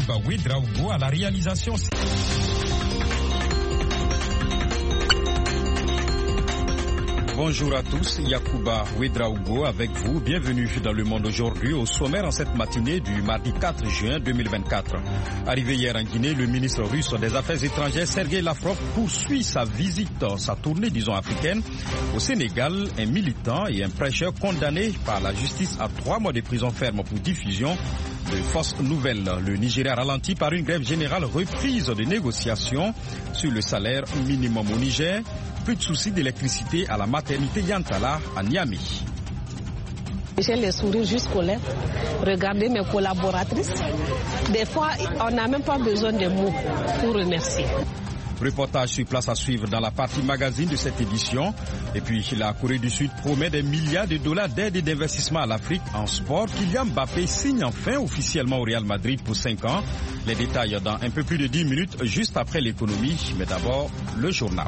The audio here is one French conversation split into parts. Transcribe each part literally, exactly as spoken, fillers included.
Yacouba Ouedraogo à la réalisation. Bonjour à tous, Yacouba Ouedraogo avec vous. Bienvenue dans Le Monde aujourd'hui. Au sommaire en cette matinée du mardi quatre juin deux mille vingt-quatre. Arrivé hier en Guinée, le ministre russe des Affaires étrangères Sergei Lavrov poursuit sa visite, sa tournée disons africaine. Au Sénégal, un militant et un prêcheur condamnés par la justice à trois mois de prison ferme pour diffusion de fausses nouvelles. Le Nigeria ralenti par une grève générale, reprise de négociations sur le salaire minimum au Niger. Plus de soucis d'électricité à la maternité Yantala à Niamey. J'ai les sourires jusqu'aux lèvres. Regardez mes collaboratrices. Des fois, on n'a même pas besoin de mots pour remercier. Reportage sur place à suivre dans la partie magazine de cette édition. Et puis la Corée du Sud promet des milliards de dollars d'aide et d'investissement à l'Afrique en sport. Kylian Mbappé signe enfin officiellement au Real Madrid pour cinq ans. Les détails dans un peu plus de dix minutes, juste après l'économie. Mais d'abord, le journal.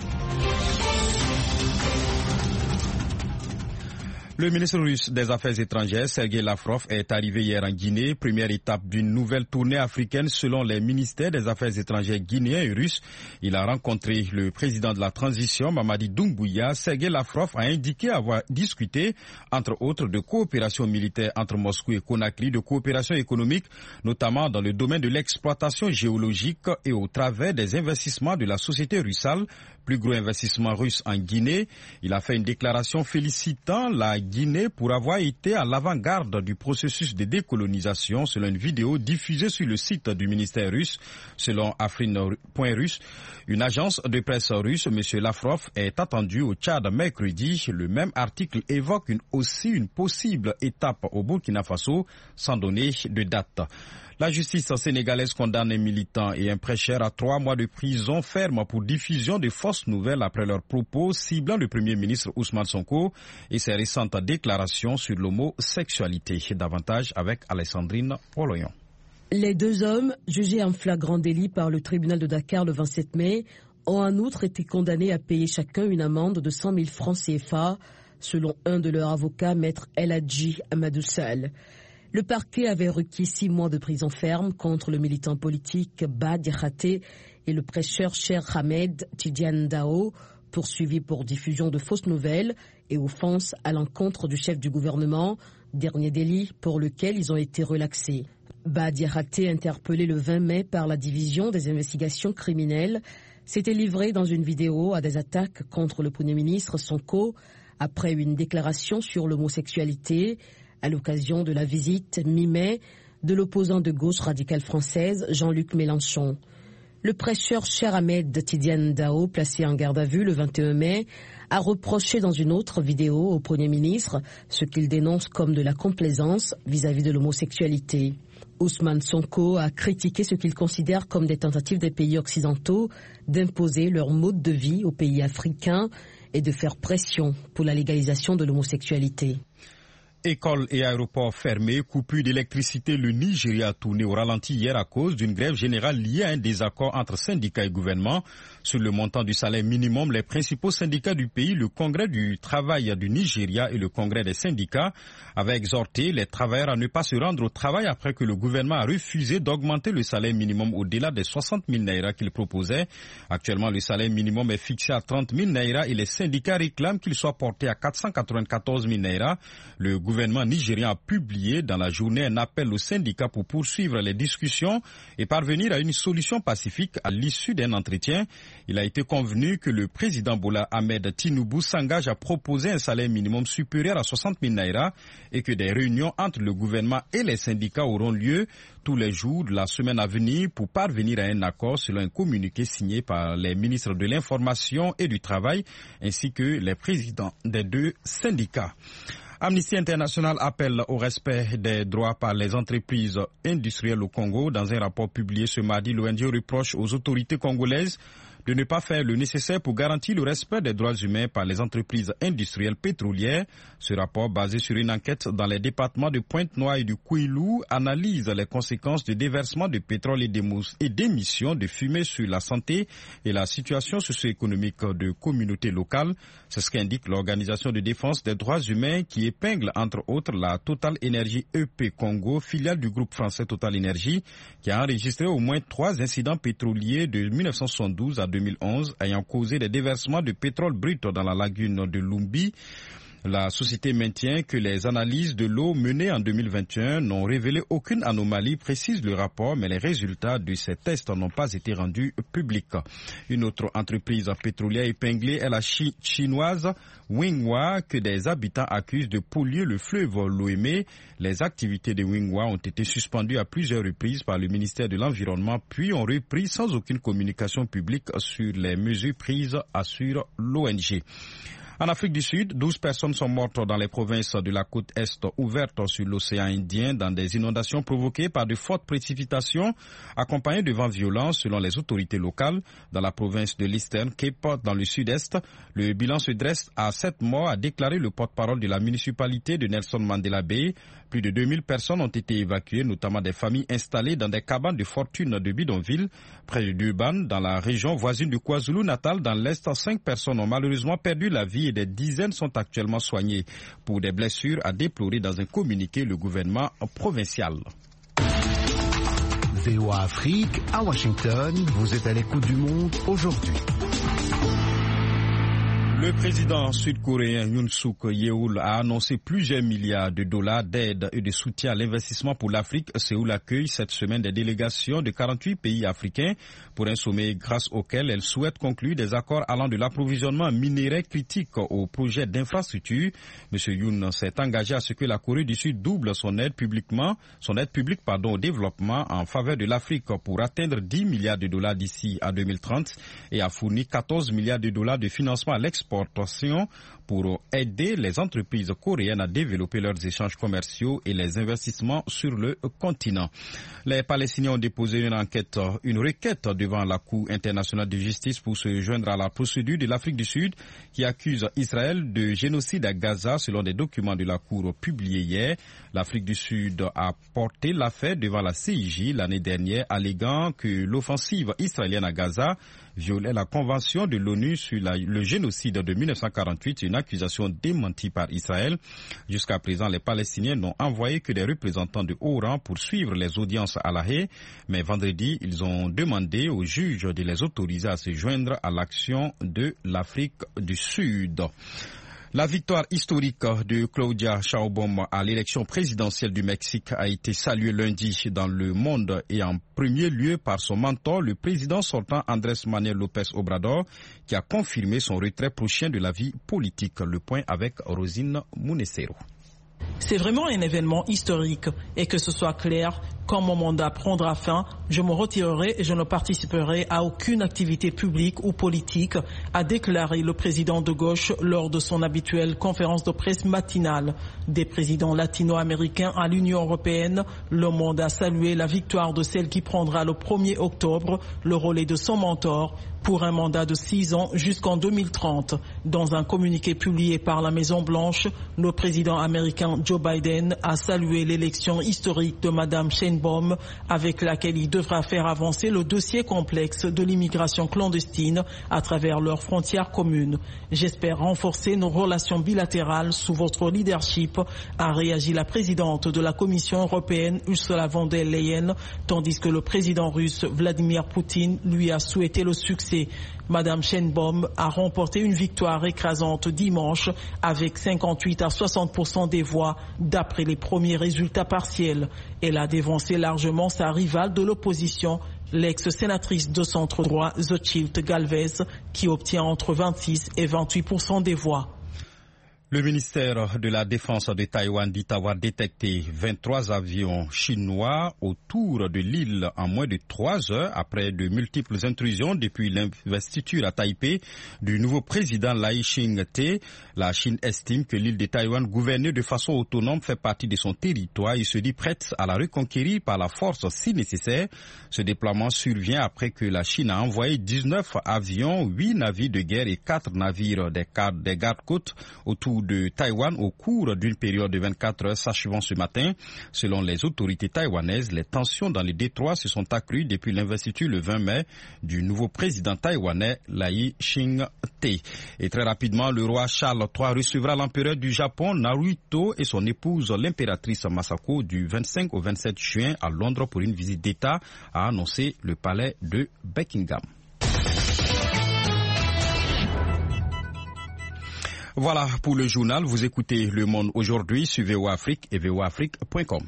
Le ministre russe des Affaires étrangères, Sergei Lavrov, est arrivé hier en Guinée, première étape d'une nouvelle tournée africaine selon les ministères des Affaires étrangères guinéens et russes. Il a rencontré le président de la transition, Mamadi Doumbouya. Sergei Lavrov a indiqué avoir discuté, entre autres, de coopération militaire entre Moscou et Conakry, de coopération économique, notamment dans le domaine de l'exploitation géologique et au travers des investissements de la société Russal, plus gros investissement russe en Guinée. Il a fait une déclaration félicitant la Guinée pour avoir été à l'avant-garde du processus de décolonisation selon une vidéo diffusée sur le site du ministère russe. Selon Afrin point russe, une agence de presse russe, M. Lavrov est attendu au Tchad mercredi. Le même article évoque une, aussi une possible étape au Burkina Faso sans donner de date. La justice sénégalaise condamne un militant et un prêcheur à trois mois de prison ferme pour diffusion de fausses nouvelles après leurs propos ciblant le Premier ministre Ousmane Sonko et ses récentes déclarations sur l'homosexualité. Davantage avec Alessandrine Oloyon. Les deux hommes, jugés en flagrant délit par le tribunal de Dakar le vingt-sept mai, ont en outre été condamnés à payer chacun une amende de cent mille francs C F A, selon un de leurs avocats, maître El Hadji Amadou Sall. Le parquet avait requis six mois de prison ferme contre le militant politique Bah Diakhaté et le prêcheur Cheikh Ahmed Tidiane Dao, poursuivis pour diffusion de fausses nouvelles et offense à l'encontre du chef du gouvernement, dernier délit pour lequel ils ont été relaxés. Bah Diakhaté, interpellé le vingt mai par la division des investigations criminelles, s'était livré dans une vidéo à des attaques contre le Premier ministre Sonko après une déclaration sur l'homosexualité à l'occasion de la visite mi-mai de l'opposant de gauche radicale française Jean-Luc Mélenchon. Le prêcheur Cheikh Ahmed Tidiane Dao, placé en garde à vue le vingt et un mai, a reproché dans une autre vidéo au Premier ministre ce qu'il dénonce comme de la complaisance vis-à-vis de l'homosexualité. Ousmane Sonko a critiqué ce qu'il considère comme des tentatives des pays occidentaux d'imposer leur mode de vie aux pays africains et de faire pression pour la légalisation de l'homosexualité. Écoles et aéroports fermés, coupure d'électricité, le Nigeria a tourné au ralenti hier à cause d'une grève générale liée à un désaccord entre syndicats et gouvernement. Sur le montant du salaire minimum, les principaux syndicats du pays, le Congrès du travail du Nigeria et le Congrès des syndicats, avaient exhorté les travailleurs à ne pas se rendre au travail après que le gouvernement a refusé d'augmenter le salaire minimum au-delà des soixante mille naira qu'il proposait. Actuellement, le salaire minimum est fixé à trente mille naira et les syndicats réclament qu'il soit porté à quatre cent quatre-vingt-quatorze mille naira. Le Le gouvernement nigérien a publié dans la journée un appel aux syndicats pour poursuivre les discussions et parvenir à une solution pacifique. À l'issue d'un entretien, il a été convenu que le président Bola Ahmed Tinubu s'engage à proposer un salaire minimum supérieur à soixante mille naira et que des réunions entre le gouvernement et les syndicats auront lieu tous les jours de la semaine à venir pour parvenir à un accord selon un communiqué signé par les ministres de l'Information et du Travail ainsi que les présidents des deux syndicats. Amnesty International appelle au respect des droits par les entreprises industrielles au Congo. Dans un rapport publié ce mardi, l'O N G reproche aux autorités congolaises de ne pas faire le nécessaire pour garantir le respect des droits humains par les entreprises industrielles pétrolières. Ce rapport, basé sur une enquête dans les départements de Pointe-Noire et du Kouilou, analyse les conséquences du déversement de pétrole et d'émissions de fumée sur la santé et la situation socio-économique de communautés locales. C'est ce qu'indique l'Organisation de défense des droits humains qui épingle entre autres la Total Energy E P Congo, filiale du groupe français Total Energy, qui a enregistré au moins trois incidents pétroliers de mille neuf cent soixante-douze à deux mille onze ayant causé des déversements de pétrole brut dans la lagune de Lumbi. La société maintient que les analyses de l'eau menées en deux mille vingt et un n'ont révélé aucune anomalie, précise le rapport, mais les résultats de ces tests n'ont pas été rendus publics. Une autre entreprise pétrolière épinglée est la chi- chinoise Winghua, que des habitants accusent de polluer le fleuve Loémé. Les activités de Winghua ont été suspendues à plusieurs reprises par le ministère de l'Environnement, puis ont repris sans aucune communication publique sur les mesures prises, assure l'O N G. En Afrique du Sud, douze personnes sont mortes dans les provinces de la côte Est ouvertes sur l'océan Indien dans des inondations provoquées par de fortes précipitations accompagnées de vents violents selon les autorités locales. Dans la province de l'Eastern Cape, dans le sud-est, le bilan se dresse à sept morts, a déclaré le porte-parole de la municipalité de Nelson Mandela Bay. Plus de deux mille personnes ont été évacuées, notamment des familles installées dans des cabanes de fortune de bidonville. Près de Durban, dans la région voisine du KwaZulu-Natal, dans l'Est, cinq personnes ont malheureusement perdu la vie et des dizaines sont actuellement soignées pour des blessures, a déploré dans un communiqué le gouvernement provincial. V O A Afrique, à Washington, vous êtes à l'écoute du monde aujourd'hui. Le président sud-coréen Yoon Suk Yeol a annoncé plusieurs milliards de dollars d'aide et de soutien à l'investissement pour l'Afrique. Séoul accueille cette semaine des délégations de quarante-huit pays africains pour un sommet grâce auquel elle souhaite conclure des accords allant de l'approvisionnement minerai critique au projet d'infrastructure. M. Yoon s'est engagé à ce que la Corée du Sud double son aide publiquement, son aide publique pardon, au développement en faveur de l'Afrique pour atteindre dix milliards de dollars d'ici à deux mille trente et a fourni quatorze milliards de dollars de financement à l'export pour aider les entreprises coréennes à développer leurs échanges commerciaux et les investissements sur le continent. Les Palestiniens ont déposé une enquête, une requête devant la Cour internationale de justice pour se joindre à la procédure de l'Afrique du Sud qui accuse Israël de génocide à Gaza selon des documents de la Cour publiés hier. L'Afrique du Sud a porté l'affaire devant la C I J l'année dernière, alléguant que l'offensive israélienne à Gaza violait la Convention de l'ONU sur la, le génocide de mille neuf cent quarante-huit, une accusation démentie par Israël. Jusqu'à présent, les Palestiniens n'ont envoyé que des représentants de haut rang pour suivre les audiences à La Haye, mais vendredi, ils ont demandé aux juges de les autoriser à se joindre à l'action de l'Afrique du Sud. La victoire historique de Claudia Sheinbaum à l'élection présidentielle du Mexique a été saluée lundi dans le monde et en premier lieu par son mentor, le président sortant Andrés Manuel López Obrador, qui a confirmé son retrait prochain de la vie politique. Le point avec Rosine Munecero. C'est vraiment un événement historique et que ce soit clair, quand mon mandat prendra fin, je me retirerai et je ne participerai à aucune activité publique ou politique, a déclaré le président de gauche lors de son habituelle conférence de presse matinale. Des présidents latino-américains à l'Union européenne, le monde a salué la victoire de celle qui prendra le premier octobre le relais de son mentor pour un mandat de six ans jusqu'en deux mille trente. Dans un communiqué publié par la Maison-Blanche, le président américain Joe Biden a salué l'élection historique de Madame Sheinbaum, avec laquelle il devra faire avancer le dossier complexe de l'immigration clandestine à travers leurs frontières communes. J'espère renforcer nos relations bilatérales sous votre leadership, a réagi la présidente de la Commission européenne Ursula von der Leyen, tandis que le président russe Vladimir Poutine lui a souhaité le succès. Madame Sheinbaum a remporté une victoire écrasante dimanche avec cinquante-huit à soixante pour cent des voix d'après les premiers résultats partiels. Elle a dévancé largement sa rivale de l'opposition, l'ex-sénatrice de centre droit Xochitl Gálvez, qui obtient entre vingt-six et vingt-huit pour cent des voix. Le ministère de la Défense de Taïwan dit avoir détecté vingt-trois avions chinois autour de l'île en moins de trois heures après de multiples intrusions depuis l'investiture à Taipei du nouveau président Lai Ching-te. La Chine estime que l'île de Taïwan, gouvernée de façon autonome, fait partie de son territoire et se dit prête à la reconquérir par la force si nécessaire. Ce déploiement survient après que la Chine a envoyé dix-neuf avions, huit navires de guerre et quatre navires des gardes-côtes autour de Taïwan au cours d'une période de vingt-quatre heures s'achevant ce matin. Selon les autorités taïwanaises, les tensions dans les détroits se sont accrues depuis l'investiture le vingt mai du nouveau président taïwanais Lai Ching-te. Et très rapidement, le roi Charles trois recevra l'empereur du Japon Naruhito et son épouse l'impératrice Masako du vingt-cinq au vingt-sept juin à Londres pour une visite d'État, a annoncé le palais de Buckingham. Voilà pour le journal. Vous écoutez Le Monde aujourd'hui sur V O A Afrique et V O A Afrique point com.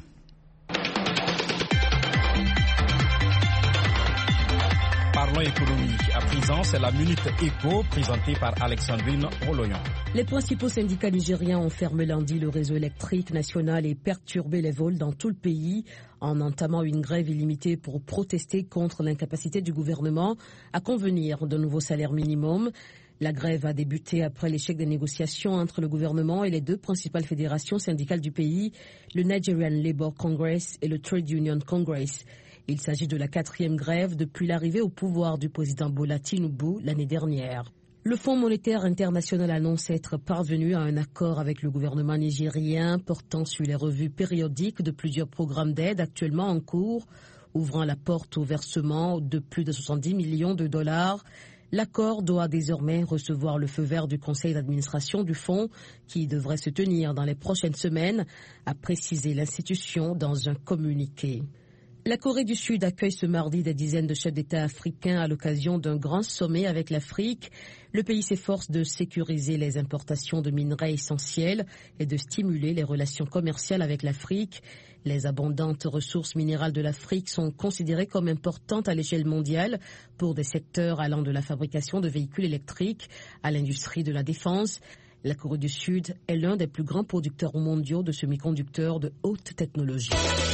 Parlons économie. À présent, c'est la Minute Éco présentée par Alexandrine Roloyon. Les principaux syndicats nigériens ont fermé lundi le réseau électrique national et perturbé les vols dans tout le pays en entamant une grève illimitée pour protester contre l'incapacité du gouvernement à convenir d'un nouveau salaire minimum. La grève a débuté après l'échec des négociations entre le gouvernement et les deux principales fédérations syndicales du pays, le Nigerian Labour Congress et le Trade Union Congress. Il s'agit de la quatrième grève depuis l'arrivée au pouvoir du président Bola Tinubu l'année dernière. Le Fonds monétaire international annonce être parvenu à un accord avec le gouvernement nigérien portant sur les revues périodiques de plusieurs programmes d'aide actuellement en cours, ouvrant la porte au versement de plus de soixante-dix millions de dollars. L'accord doit désormais recevoir le feu vert du conseil d'administration du fonds qui devrait se tenir dans les prochaines semaines, a précisé l'institution dans un communiqué. La Corée du Sud accueille ce mardi des dizaines de chefs d'État africains à l'occasion d'un grand sommet avec l'Afrique. Le pays s'efforce de sécuriser les importations de minerais essentiels et de stimuler les relations commerciales avec l'Afrique. Les abondantes ressources minérales de l'Afrique sont considérées comme importantes à l'échelle mondiale pour des secteurs allant de la fabrication de véhicules électriques à l'industrie de la défense. La Corée du Sud est l'un des plus grands producteurs mondiaux de semi-conducteurs de haute technologie.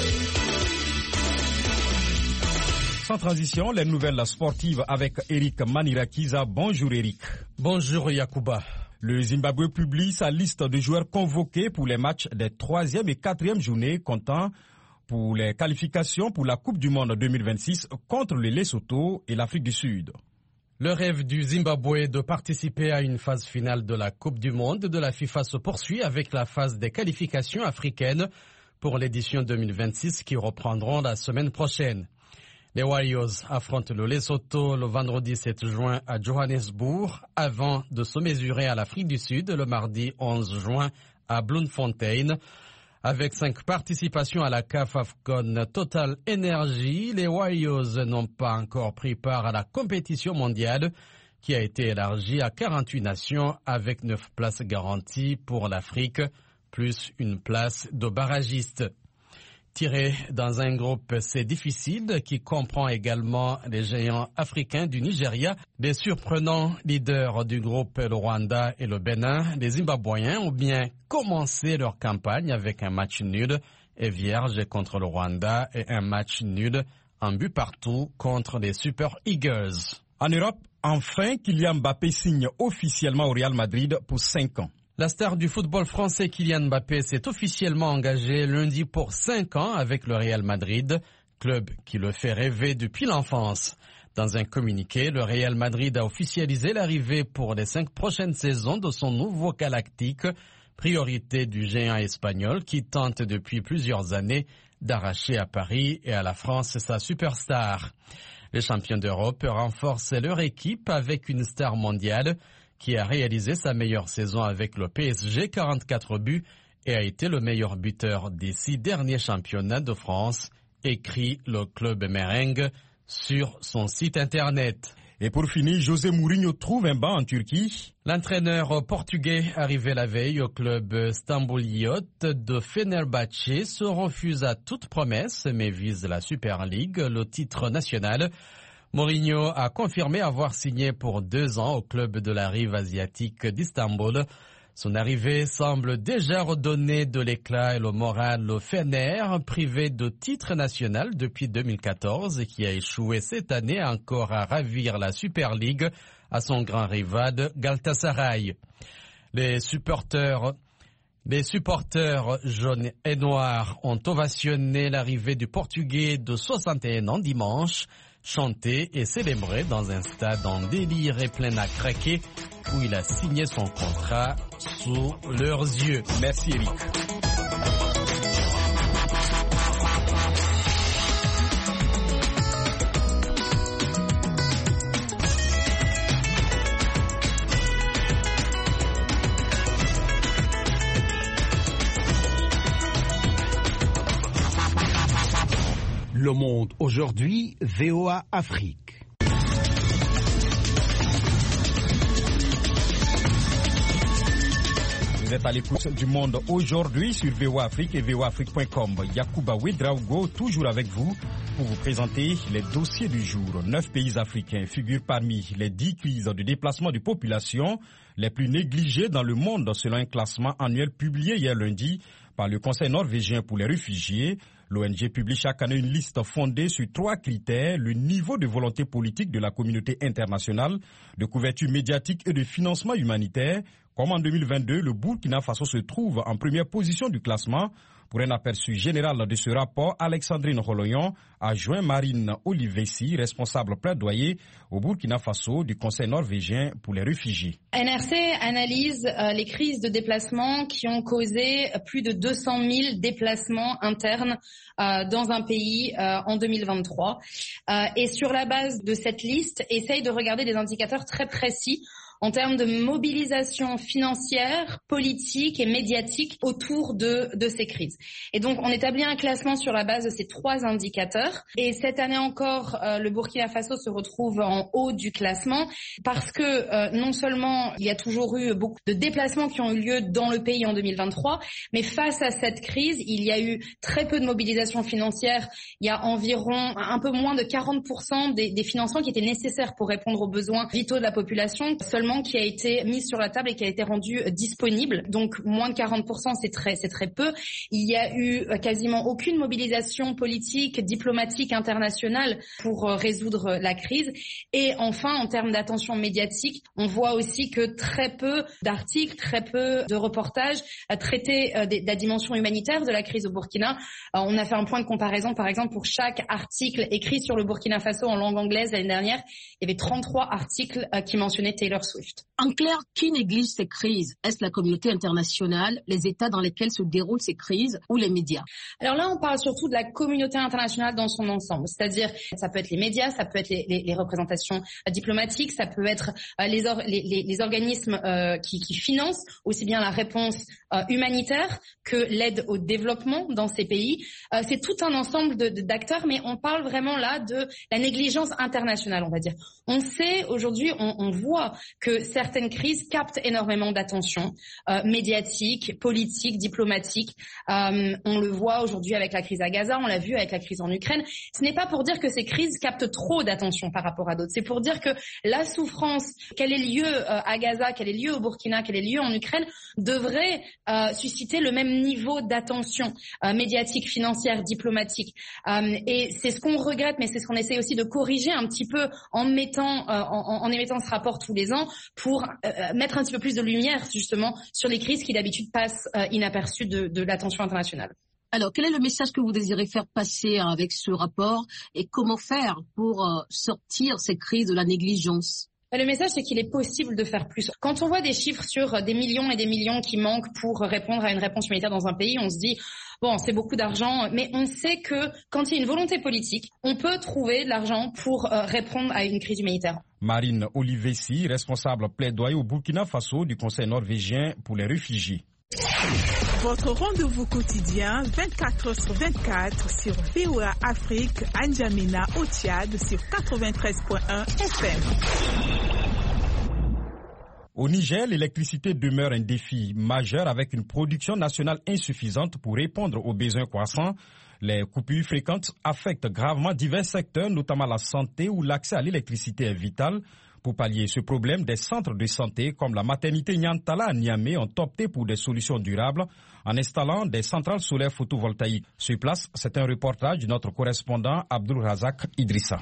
Sans transition, les nouvelles sportives avec Eric Manirakiza. Bonjour Eric. Bonjour Yacouba. Le Zimbabwe publie sa liste de joueurs convoqués pour les matchs des troisième et quatrième journées comptant pour les qualifications pour la Coupe du Monde deux mille vingt-six contre le Lesotho et l'Afrique du Sud. Le rêve du Zimbabwe de participer à une phase finale de la Coupe du Monde de la FIFA se poursuit avec la phase des qualifications africaines pour l'édition deux mille vingt-six qui reprendront la semaine prochaine. Les Warriors affrontent le Lesotho le vendredi sept juin à Johannesburg avant de se mesurer à l'Afrique du Sud le mardi onze juin à Bloemfontein. Avec cinq participations à la C A F AFCON Total Energy, les Warriors n'ont pas encore pris part à la compétition mondiale qui a été élargie à quarante-huit nations avec neuf places garanties pour l'Afrique, plus une place de barragiste. Tiré dans un groupe C difficile qui comprend également les géants africains du Nigeria, les surprenants leaders du groupe, le Rwanda et le Bénin, les Zimbabwéens ont bien commencé leur campagne avec un match nul et vierge contre le Rwanda et un match nul en but partout contre les Super Eagles. En Europe, enfin, Kylian Mbappé signe officiellement au Real Madrid pour cinq ans. La star du football français Kylian Mbappé s'est officiellement engagé lundi pour cinq ans avec le Real Madrid, club qui le fait rêver depuis l'enfance. Dans un communiqué, le Real Madrid a officialisé l'arrivée pour les cinq prochaines saisons de son nouveau galactique, priorité du géant espagnol qui tente depuis plusieurs années d'arracher à Paris et à la France sa superstar. Les champions d'Europe renforcent leur équipe avec une star mondiale qui a réalisé sa meilleure saison avec le P S G, quarante-quatre buts, et a été le meilleur buteur des six derniers championnats de France, écrit le club merengue sur son site internet. Et pour finir, José Mourinho trouve un banc en Turquie. L'entraîneur portugais arrivé la veille au club stambouliote de Fenerbahçe se refuse à toute promesse mais vise la Super League, le titre national. Mourinho a confirmé avoir signé pour deux ans au club de la rive asiatique d'Istanbul. Son arrivée semble déjà redonner de l'éclat et le moral au Fener, privé de titre national depuis deux mille quatorze et qui a échoué cette année encore à ravir la Super League à son grand rival Galatasaray. Les supporters, les supporters jaunes et noirs ont ovationné l'arrivée du Portugais de soixante et un ans dimanche, chanté et célébré dans un stade en délire et plein à craquer où il a signé son contrat sous leurs yeux. Merci Eric. Le Monde aujourd'hui, V O A Afrique. Vous êtes à l'écoute du Monde aujourd'hui sur V O A Afrique et V O A Afrique point com. Yacouba Ouedraogo, toujours avec vous pour vous présenter les dossiers du jour. Neuf pays africains figurent parmi les dix crises de déplacement de population les plus négligées dans le monde selon un classement annuel publié hier lundi par le Conseil norvégien pour les réfugiés. L'O N G publie chaque année une liste fondée sur trois critères: le niveau de volonté politique de la communauté internationale, de couverture médiatique et de financement humanitaire. Comme en deux mille vingt-deux, le Burkina Faso se trouve en première position du classement. Pour un aperçu général de ce rapport, Alexandrine Holoyon a joint Marine Olivesi, responsable plaidoyer au Burkina Faso du Conseil norvégien pour les réfugiés. N R C analyse euh, les crises de déplacement qui ont causé plus de deux cent mille déplacements internes euh, dans un pays euh, en deux mille vingt-trois. Euh, et sur la base de cette liste, essaye de regarder des indicateurs très précis en termes de mobilisation financière, politique et médiatique autour de, de ces crises. Et donc, on établit un classement sur la base de ces trois indicateurs. Et cette année encore, euh, le Burkina Faso se retrouve en haut du classement parce que euh, non seulement il y a toujours eu beaucoup de déplacements qui ont eu lieu dans le pays en deux mille vingt-trois, mais face à cette crise, il y a eu très peu de mobilisation financière. Il y a environ un peu moins de quarante pour cent des, des financements qui étaient nécessaires pour répondre aux besoins vitaux de la population, seulement qui a été mise sur la table et qui a été rendu disponible. Donc moins de quarante pour cent, c'est très, c'est très peu. Il y a eu quasiment aucune mobilisation politique, diplomatique, internationale pour résoudre la crise. Et enfin, en termes d'attention médiatique, on voit aussi que très peu d'articles, très peu de reportages traitaient de la dimension humanitaire de la crise au Burkina. On a fait un point de comparaison, par exemple, pour chaque article écrit sur le Burkina Faso en langue anglaise l'année dernière, il y avait trente-trois articles qui mentionnaient Taylor Swift. En clair, qui néglige ces crises? Est-ce la communauté internationale, les États dans lesquels se déroulent ces crises ou les médias? Alors là, on parle surtout de la communauté internationale dans son ensemble. C'est-à-dire, ça peut être les médias, ça peut être les, les, les représentations diplomatiques, ça peut être euh, les, or, les, les, les organismes euh, qui, qui financent aussi bien la réponse euh, humanitaire que l'aide au développement dans ces pays. Euh, c'est tout un ensemble de, de, d'acteurs, mais on parle vraiment là de la négligence internationale, on va dire. On sait aujourd'hui, on, on voit que certaines crises captent énormément d'attention euh, médiatique, politique, diplomatique. Euh, on le voit aujourd'hui avec la crise à Gaza, on l'a vu avec la crise en Ukraine. Ce n'est pas pour dire que ces crises captent trop d'attention par rapport à d'autres. C'est pour dire que la souffrance, qu'elle ait lieu euh, à Gaza, qu'elle ait lieu au Burkina, qu'elle ait lieu en Ukraine, devrait euh, susciter le même niveau d'attention euh, médiatique, financière, diplomatique. Euh, et c'est ce qu'on regrette, mais c'est ce qu'on essaie aussi de corriger un petit peu en mettant, euh, en, en émettant ce rapport tous les ans pour euh, mettre un petit peu plus de lumière justement sur les crises qui d'habitude passent euh, inaperçues de, de l'attention internationale. Alors, quel est le message que vous désirez faire passer avec ce rapport et comment faire pour euh, sortir ces crises de la négligence? Le message, c'est qu'il est possible de faire plus. Quand on voit des chiffres sur des millions et des millions qui manquent pour répondre à une réponse humanitaire dans un pays, on se dit, bon, c'est beaucoup d'argent, mais on sait que quand il y a une volonté politique, on peut trouver de l'argent pour euh, répondre à une crise humanitaire. Marine Olivesi, responsable plaidoyer au Burkina Faso du Conseil norvégien pour les réfugiés. Votre rendez-vous quotidien vingt-quatre heures sur vingt-quatre sur V O A Afrique, à N'Djamena au Tchad sur quatre-vingt-treize point un F M. Au Niger, l'électricité demeure un défi majeur avec une production nationale insuffisante pour répondre aux besoins croissants. Les coupures fréquentes affectent gravement divers secteurs, notamment la santé où l'accès à l'électricité est vital. Pour pallier ce problème, des centres de santé comme la maternité Nyantala à Niamey ont opté pour des solutions durables en installant des centrales solaires photovoltaïques. Sur place, c'est un reportage de notre correspondant Abdul Razak Idrissa.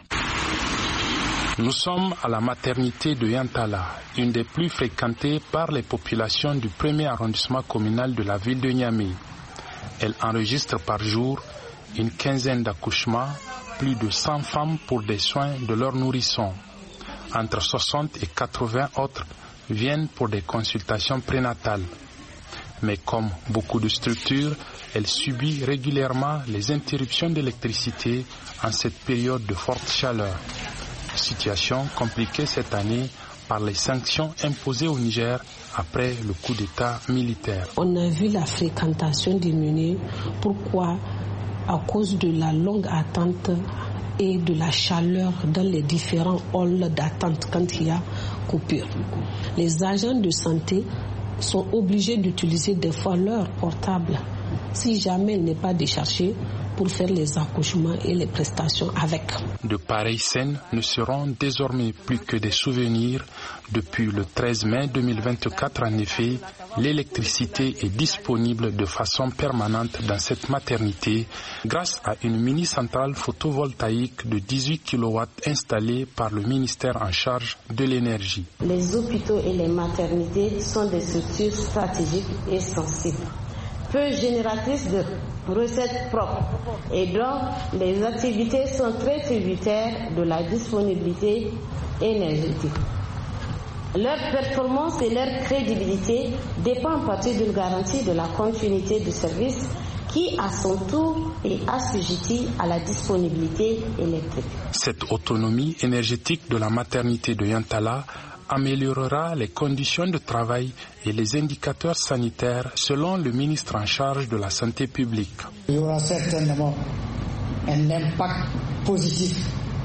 Nous sommes à la maternité de Yantala, une des plus fréquentées par les populations du premier arrondissement communal de la ville de Niamey. Elle enregistre par jour une quinzaine d'accouchements, plus de cent femmes pour des soins de leurs nourrissons. Entre soixante et quatre-vingts autres viennent pour des consultations prénatales. Mais comme beaucoup de structures, elle subit régulièrement les interruptions d'électricité en cette période de forte chaleur. Situation compliquée cette année par les sanctions imposées au Niger après le coup d'État militaire. On a vu la fréquentation diminuer. Pourquoi? À cause de la longue attente et de la chaleur dans les différents halls d'attente quand il y a coupure. Les agents de santé sont obligés d'utiliser des fois leur portable si jamais il n'est pas déchargé pour faire les accouchements et les prestations avec. De pareilles scènes ne seront désormais plus que des souvenirs. Depuis le treize mai deux mille vingt-quatre, en effet, l'électricité est disponible de façon permanente dans cette maternité grâce à une mini-centrale photovoltaïque de dix-huit kilowatts installée par le ministère en charge de l'énergie. Les hôpitaux et les maternités sont des structures stratégiques et sensibles, peu génératrices de recettes propres, et donc les activités sont très tributaires de la disponibilité énergétique. Leur performance et leur crédibilité dépendent en partie d'une garantie de la continuité du service qui, à son tour, est assujetti à la disponibilité électrique. Cette autonomie énergétique de la maternité de Yantala améliorera les conditions de travail et les indicateurs sanitaires selon le ministre en charge de la santé publique. Il y aura certainement un impact positif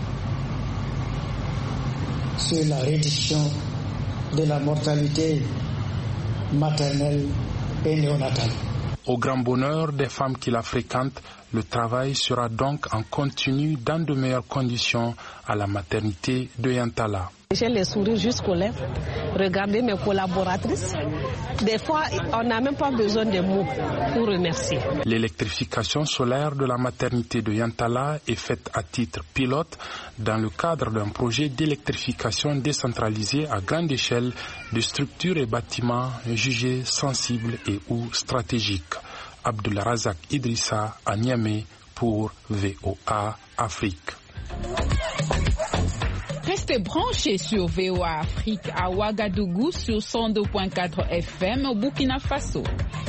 sur la réduction de la mortalité maternelle et néonatale. Au grand bonheur des femmes qui la fréquentent, le travail sera donc en continu dans de meilleures conditions à la maternité de Yantala. J'ai les sourires jusqu'aux lèvres. Regardez mes collaboratrices. Des fois, on n'a même pas besoin de mots pour remercier. L'électrification solaire de la maternité de Yantala est faite à titre pilote dans le cadre d'un projet d'électrification décentralisée à grande échelle de structures et bâtiments jugés sensibles et ou stratégiques. Abdul Razak Idrissa à Niamey pour V O A Afrique. Restez branchés sur V O A Afrique à Ouagadougou sur cent deux virgule quatre F M au Burkina Faso.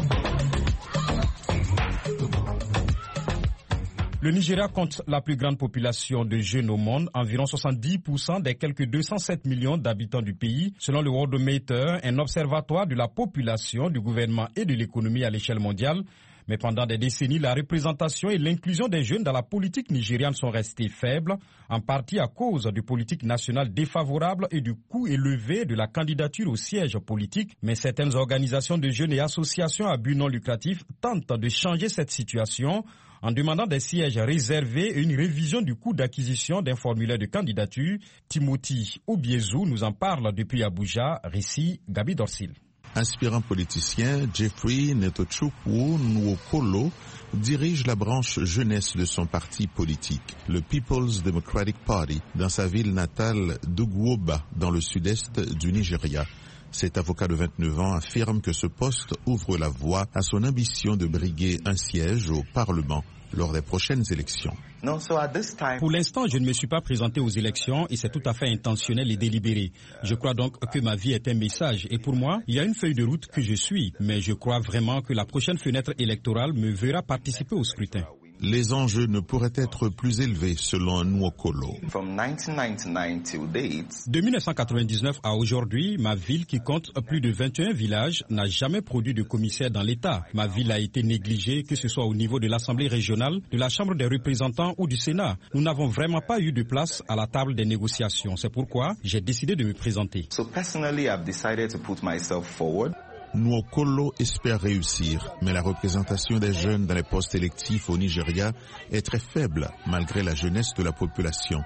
Le Nigeria compte la plus grande population de jeunes au monde, environ soixante-dix pour cent des quelques deux cent sept millions d'habitants du pays, selon le Worldometer, un observatoire de la population, du gouvernement et de l'économie à l'échelle mondiale. Mais pendant des décennies, la représentation et l'inclusion des jeunes dans la politique nigériane sont restées faibles, en partie à cause de politiques nationales défavorables et du coût élevé de la candidature au siège politique. Mais certaines organisations de jeunes et associations à but non lucratif tentent de changer cette situation en demandant des sièges réservés et une révision du coût d'acquisition d'un formulaire de candidature. Timothy Obiezou nous en parle depuis Abuja. Récit Gabi Dorsil. Inspirant politicien, Jeffrey Netochukwu Nwokolo dirige la branche jeunesse de son parti politique, le People's Democratic Party, dans sa ville natale d'Ugwoba, dans le sud-est du Nigeria. Cet avocat de vingt-neuf ans affirme que ce poste ouvre la voie à son ambition de briguer un siège au Parlement lors des prochaines élections. Pour l'instant, je ne me suis pas présenté aux élections et c'est tout à fait intentionnel et délibéré. Je crois donc que ma vie est un message et pour moi, il y a une feuille de route que je suis, mais je crois vraiment que la prochaine fenêtre électorale me verra participer au scrutin. Les enjeux ne pourraient être plus élevés selon Nwokolo. De mille neuf cent quatre-vingt-dix-neuf à aujourd'hui, ma ville qui compte plus de vingt et un villages n'a jamais produit de commissaire dans l'État. Ma ville a été négligée, que ce soit au niveau de l'Assemblée régionale, de la Chambre des représentants ou du Sénat. Nous n'avons vraiment pas eu de place à la table des négociations. C'est pourquoi j'ai décidé de me présenter. So personally, I've decided to put myself forward. Nwokolo espère réussir, mais la représentation des jeunes dans les postes électifs au Nigeria est très faible malgré la jeunesse de la population.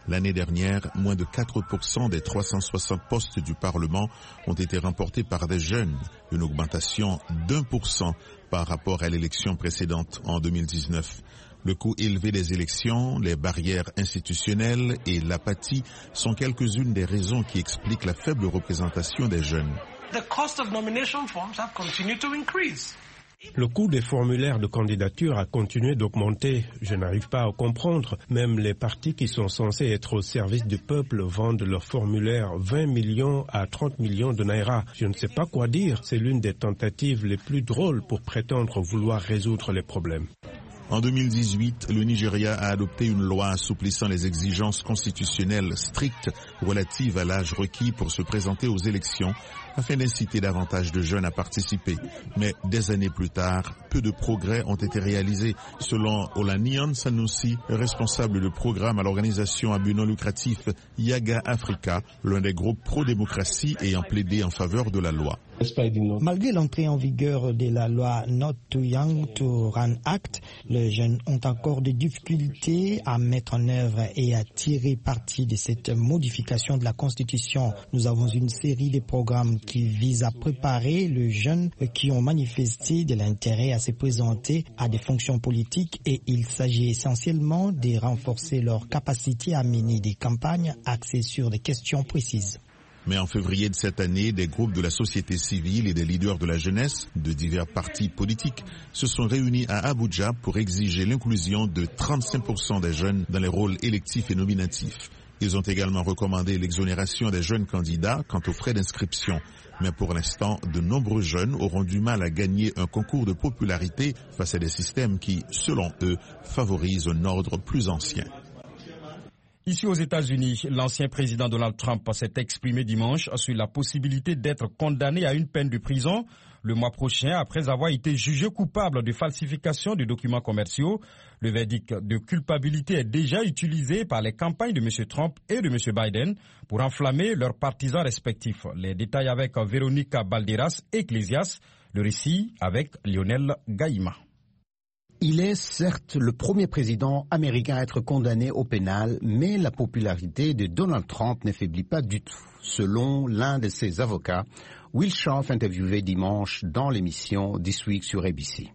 L'année dernière, moins de quatre pour cent des trois cent soixante postes du Parlement ont été remportés par des jeunes, une augmentation d'un pour cent par rapport à l'élection précédente en deux mille dix-neuf. Le coût élevé des élections, les barrières institutionnelles et l'apathie sont quelques-unes des raisons qui expliquent la faible représentation des jeunes. The cost of nomination forms have continued to increase. Le coût des formulaires de candidature a continué d'augmenter. Je n'arrive pas à comprendre. Même les partis qui sont censés être au service du peuple vendent leurs formulaires vingt millions à trente millions de naira. Je ne sais pas quoi dire. C'est l'une des tentatives les plus drôles pour prétendre vouloir résoudre les problèmes. En deux mille dix-huit, le Nigeria a adopté une loi assouplissant les exigences constitutionnelles strictes relatives à l'âge requis pour se présenter aux élections afin d'inciter davantage de jeunes à participer. Mais des années plus tard, peu de progrès ont été réalisés. Selon Olaniyan Sanusi, responsable de programme à l'organisation à but non lucratif Yaga Africa, l'un des groupes pro-démocratie ayant plaidé en faveur de la loi. Malgré l'entrée en vigueur de la loi Not Too Young to Run Act, les jeunes ont encore des difficultés à mettre en œuvre et à tirer parti de cette modification de la Constitution. Nous avons une série de programmes qui visent à préparer les jeunes qui ont manifesté de l'intérêt à se présenter à des fonctions politiques et il s'agit essentiellement de renforcer leur capacité à mener des campagnes axées sur des questions précises. Mais en février de cette année, des groupes de la société civile et des leaders de la jeunesse de divers partis politiques se sont réunis à Abuja pour exiger l'inclusion de trente-cinq pour cent des jeunes dans les rôles électifs et nominatifs. Ils ont également recommandé l'exonération des jeunes candidats quant aux frais d'inscription. Mais pour l'instant, de nombreux jeunes auront du mal à gagner un concours de popularité face à des systèmes qui, selon eux, favorisent un ordre plus ancien. Ici aux États-Unis, l'ancien président Donald Trump s'est exprimé dimanche sur la possibilité d'être condamné à une peine de prison le mois prochain après avoir été jugé coupable de falsification de documents commerciaux. Le verdict de culpabilité est déjà utilisé par les campagnes de M. Trump et de M. Biden pour enflammer leurs partisans respectifs. Les détails avec Véronica Balderas Ecclesias, le récit avec Lionel Gaïma. Il est certes le premier président américain à être condamné au pénal, mais la popularité de Donald Trump ne faiblit pas du tout, selon l'un de ses avocats, Will Schaaf, interviewé dimanche dans l'émission This Week sur A B C.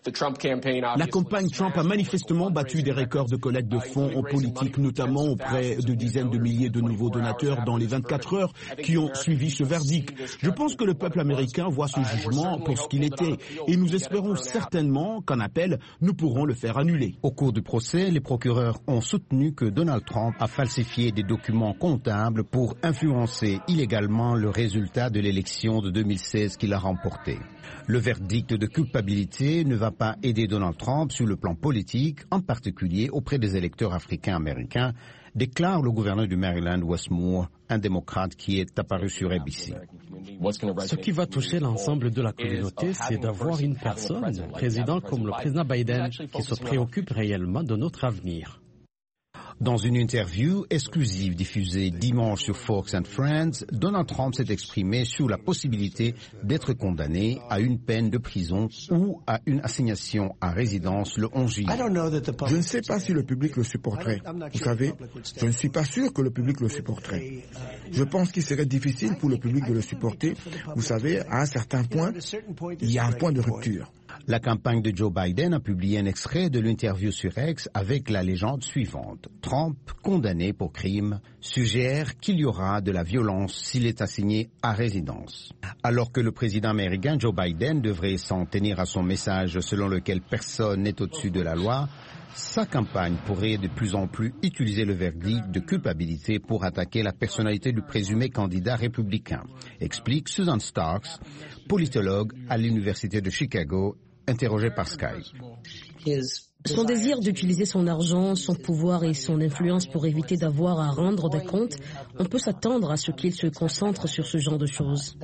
La campagne Trump a manifestement battu des records de collecte de fonds en politique, notamment auprès de dizaines de milliers de nouveaux donateurs dans les vingt-quatre heures qui ont suivi ce verdict. Je pense que le peuple américain voit ce jugement pour ce qu'il était et nous espérons certainement qu'en appel, nous pourrons le faire annuler. Au cours du procès, les procureurs ont soutenu que Donald Trump a falsifié des documents comptables pour influencer illégalement le résultat de l'élection de deux mille seize qu'il a remporté. Le verdict de culpabilité ne va pas aider Donald Trump sur le plan politique, en particulier auprès des électeurs africains-américains, déclare le gouverneur du Maryland, Wes Moore, un démocrate qui est apparu sur A B C. Ce qui va toucher l'ensemble de la communauté, c'est d'avoir une personne, un président comme le président Biden, qui se préoccupe réellement de notre avenir. Dans une interview exclusive diffusée dimanche sur Fox and Friends, Donald Trump s'est exprimé sur la possibilité d'être condamné à une peine de prison ou à une assignation à résidence le onze juillet. Je ne sais pas si le public le supporterait. Vous savez, je ne suis pas sûr que le public le supporterait. Je pense qu'il serait difficile pour le public de le supporter. Vous savez, à un certain point, il y a un point de rupture. La campagne de Joe Biden a publié un extrait de l'interview sur X avec la légende suivante. Trump, condamné pour crime, suggère qu'il y aura de la violence s'il est assigné à résidence. Alors que le président américain Joe Biden devrait s'en tenir à son message selon lequel personne n'est au-dessus de la loi, sa campagne pourrait de plus en plus utiliser le verdict de culpabilité pour attaquer la personnalité du présumé candidat républicain, explique Susan Starks, politologue à l'Université de Chicago, interrogée par Sky. Son désir d'utiliser son argent, son pouvoir et son influence pour éviter d'avoir à rendre des comptes, on peut s'attendre à ce qu'il se concentre sur ce genre de choses.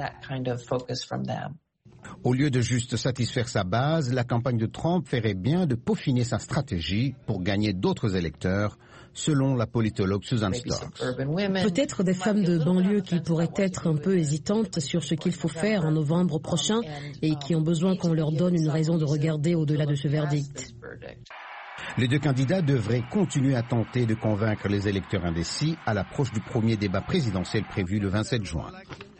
Au lieu de juste satisfaire sa base, la campagne de Trump ferait bien de peaufiner sa stratégie pour gagner d'autres électeurs, selon la politologue Susan Starks. Peut-être des femmes de banlieue qui pourraient être un peu hésitantes sur ce qu'il faut faire en novembre prochain et qui ont besoin qu'on leur donne une raison de regarder au-delà de ce verdict. Les deux candidats devraient continuer à tenter de convaincre les électeurs indécis à l'approche du premier débat présidentiel prévu le vingt-sept juin.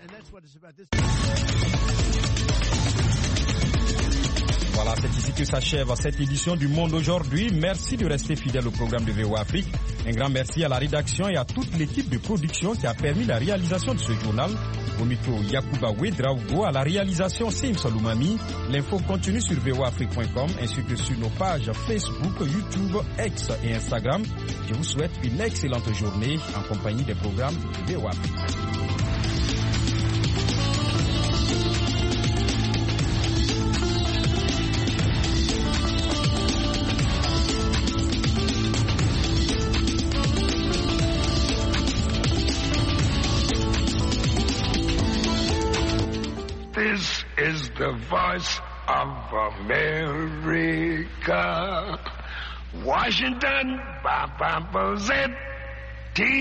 Voilà, c'est ici que s'achève cette édition du Monde aujourd'hui. Merci de rester fidèle au programme de V O A Afrique. Un grand merci à la rédaction et à toute l'équipe de production qui a permis la réalisation de ce journal. Au micro, Yacouba Ouedraogo, à la réalisation Sim Saloumami. L'info continue sur V O A Afrique point com ainsi que sur nos pages Facebook, YouTube, X et Instagram. Je vous souhaite une excellente journée en compagnie des programmes de V O A Afrique. This is the voice of America. Washington, ba ba ba Z.